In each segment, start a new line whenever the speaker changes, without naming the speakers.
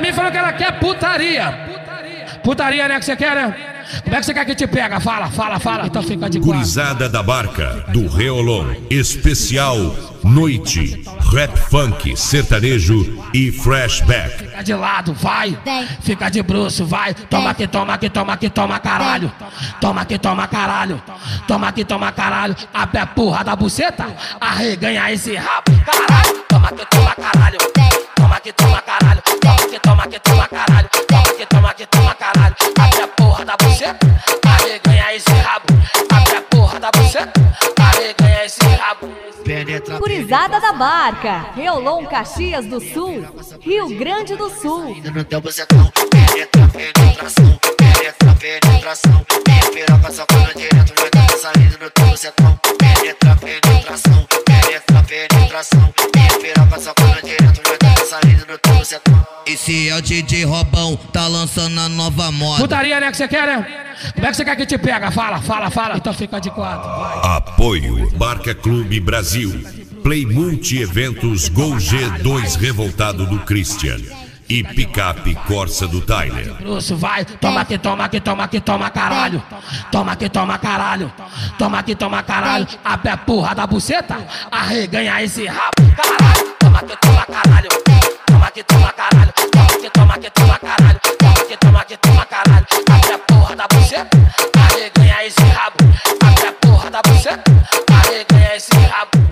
mim falou que ela quer putaria. Putaria, né, que você quer, né? Como é que você quer que te pega? Fala. Então fica de quatro.
Gurizada da Barca, do Reolon, especial Noite, Rap Funk, Sertanejo e Flashback.
Fica de lado, vai. Fica de bruxo, vai. Toma aqui, toma caralho. Toma aqui, toma caralho. Toma aqui, toma caralho. Abre a porra da buceta, arreganha esse rabo. Caralho, toma aqui, toma caralho. Toma aqui, toma caralho. Toma aqui, toma caralho. Toma aqui, toma caralho. Abre a porra da buceta, arreganha esse rabo. Abre a porra da buceta, arreganha esse rabo.
Gurizada da Barca, Reolon, Caxias do Sul, Rio Grande do Sul.
No teu bucetão, penetração, penetração. Piroca socando direto, vai tá saindo no teu bucetão. Penetração, penetração. Piroca socando direto, vai tá saindo no teu bucetão.
Esse é o DJ Robão, tá lançando a nova moda.
Putaria, né, que você quer, né? Como é que você quer que te pega? Fala. Então fica de quatro. Vai.
Apoio Barca Clube Brasil, Play Multi Eventos Gol G2 Revoltado do Christian e Picape Corsa do Tyler.
Grosso, vai. Toma aqui, toma caralho. Toma aqui, toma caralho. Toma aqui, toma caralho. Abre a porra da buceta, arreganha esse rabo. Caralho, toma aqui, toma caralho. Toma aqui, toma caralho. Toma aqui, toma caralho. Toma aqui, toma caralho. Abre a porra da buceta, arreganha esse rabo. Abre a porra da buceta, arreganha esse rabo.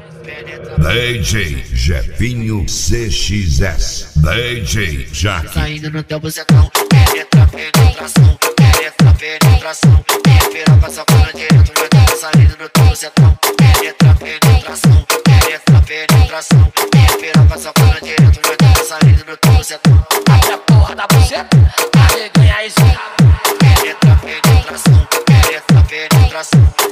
DJ Jefinho CXS, DJ Jaque.
Saindo no teu bucetão, penetração, penetração. Piroca socando direto, vai tá saindo no teu bucetão. Penetração, penetração. Piroca socando direto, vai tá saindo no teu bucetão.
Abre a porra da buceta, arreganha esse rabo.
Penetração, penetração.